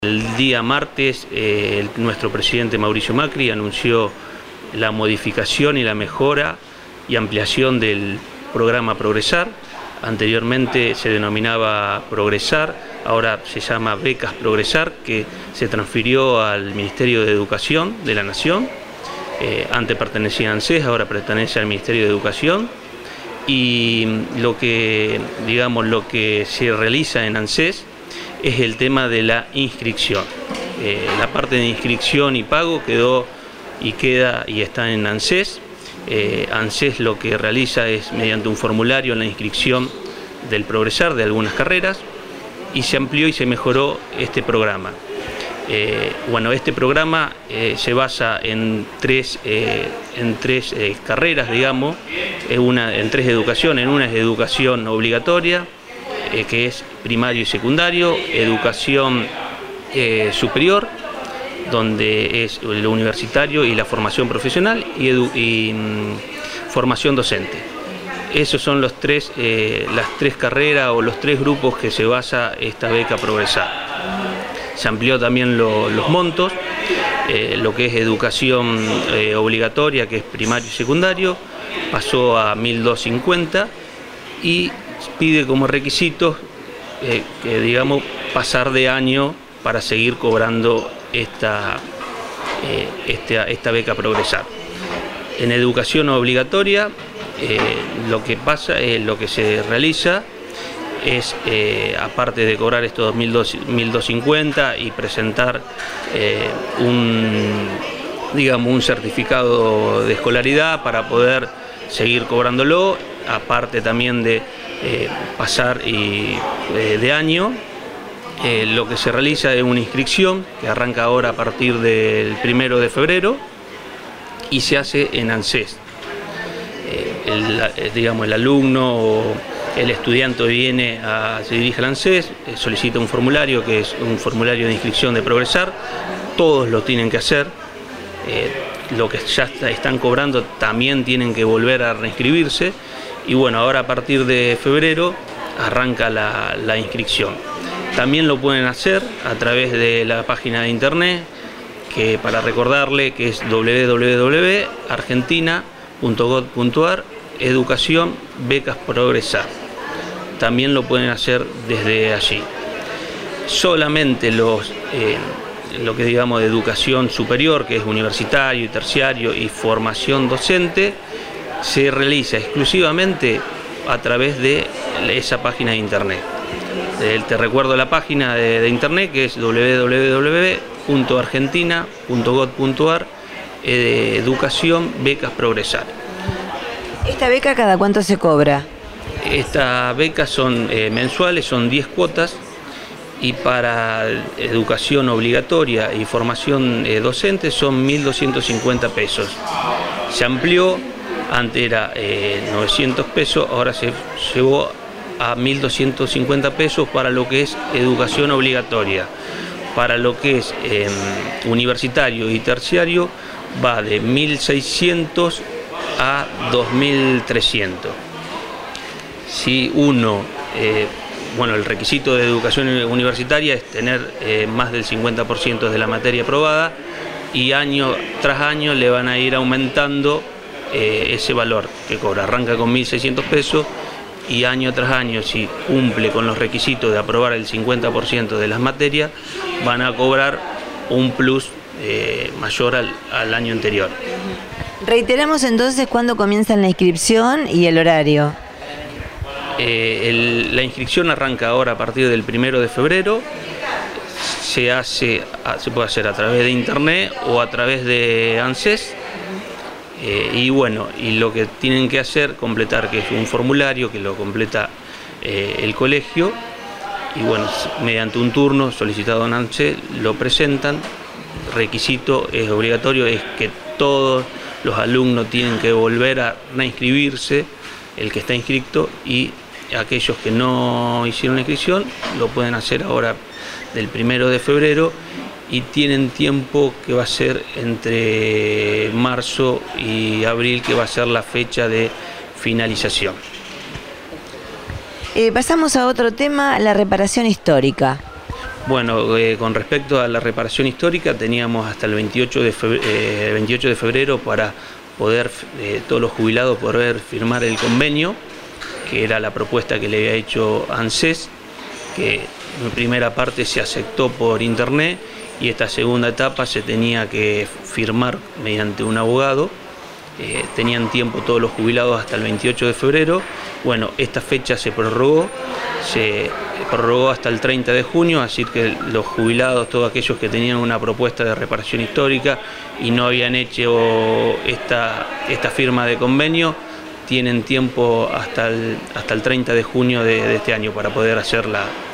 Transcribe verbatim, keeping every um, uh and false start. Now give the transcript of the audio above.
El día martes, eh, el, nuestro presidente Mauricio Macri anunció la modificación y la mejora y ampliación del programa Progresar. Anteriormente se denominaba Progresar, ahora se llama Becas Progresar, que se transfirió al Ministerio de Educación de la Nación. Eh, antes pertenecía a ANSES, ahora pertenece al Ministerio de Educación. Y lo que, digamos, lo que se realiza en ANSES es el tema de la inscripción. Eh, la parte de inscripción y pago quedó y queda y está en ANSES. Eh, ANSES lo que realiza es mediante un formulario la inscripción del Progresar de algunas carreras, y se amplió y se mejoró este programa. Eh, bueno, este programa eh, se basa en tres, eh, en tres eh, carreras, digamos, en, una, en tres educaciones. En una es educación obligatoria, eh, que es primario y secundario, educación eh, superior, donde es lo universitario y la formación profesional, y, edu y mm, formación docente. Esos son los tres, eh, las tres carreras o los tres grupos que se basa esta beca Progresar. Se amplió también lo, los montos, eh, lo que es educación eh, obligatoria, que es primario y secundario, pasó a mil doscientos cincuenta y pide como requisitos eh, que, digamos, pasar de año para seguir cobrando esta, eh, esta, esta beca Progresar. En educación obligatoria, eh, lo que pasa, eh, lo que se realiza es, eh, aparte de cobrar estos mil doscientos cincuenta y presentar eh, un, digamos, un certificado de escolaridad para poder seguir cobrándolo, aparte también de eh, pasar y, eh, de año, eh, lo que se realiza es una inscripción que arranca ahora a partir del primero de febrero y se hace en ANSES. Eh, el, digamos, el alumno o el estudiante viene a, se dirige al ANSES, eh, solicita un formulario que es un formulario de inscripción de Progresar, todos lo tienen que hacer, eh, lo que ya está, están cobrando también tienen que volver a reinscribirse, y bueno, ahora a partir de febrero arranca la, la inscripción. También lo pueden hacer a través de la página de internet, que para recordarle que es doble u doble u doble u punto argentina punto gov punto ar, educación becas Progresar. También lo pueden hacer desde allí. Solamente los, eh, lo que digamos de educación superior, que es universitario y terciario y formación docente, se realiza exclusivamente a través de esa página de internet. Eh, te recuerdo la página de, de internet, que es doble u doble u doble u punto argentina punto gov punto ar, eh, educación becas Progresar. ¿Esta beca cada cuánto se cobra? Estas becas son eh, mensuales, son diez cuotas, y para educación obligatoria y formación eh, docente son mil doscientos cincuenta pesos. Se amplió, antes era eh, novecientos pesos, ahora se llevó a mil doscientos cincuenta pesos para lo que es educación obligatoria. Para lo que es eh, universitario y terciario va de mil seiscientos a dos mil trescientos. Si uno, eh, bueno, el requisito de educación universitaria es tener eh, más del cincuenta por ciento de la materia aprobada, y año tras año le van a ir aumentando eh, ese valor que cobra. Arranca con mil seiscientos pesos y año tras año, si cumple con los requisitos de aprobar el cincuenta por ciento de las materias, van a cobrar un plus eh, mayor al, al año anterior. Reiteramos entonces cuándo comienza la inscripción y el horario. Eh, el, la inscripción arranca ahora a partir del primero de febrero. Se hace, se puede hacer a través de internet o a través de ANSES. Eh, y bueno, y lo que tienen que hacer, completar, que es un formulario que lo completa eh, el colegio, y bueno, mediante un turno solicitado en ANSES lo presentan. Requisito es obligatorio, es que todos los alumnos tienen que volver a reinscribirse, el que está inscrito, y aquellos que no hicieron la inscripción lo pueden hacer ahora del primero de febrero, y tienen tiempo que va a ser entre marzo y abril, que va a ser la fecha de finalización. Eh, pasamos a otro tema, la reparación histórica. Bueno, eh, con respecto a la reparación histórica, teníamos hasta el veintiocho de febrero, eh, veintiocho de febrero para poder, eh, todos los jubilados, poder firmar el convenio, que era la propuesta que le había hecho ANSES, que en primera parte se aceptó por internet y esta segunda etapa se tenía que firmar mediante un abogado. Eh, tenían tiempo todos los jubilados hasta el veintiocho de febrero. Bueno, esta fecha se prorrogó, se prorrogó hasta el treinta de junio, así que los jubilados, todos aquellos que tenían una propuesta de reparación histórica y no habían hecho esta, esta firma de convenio, tienen tiempo hasta el, hasta el treinta de junio de, de este año para poder hacer la,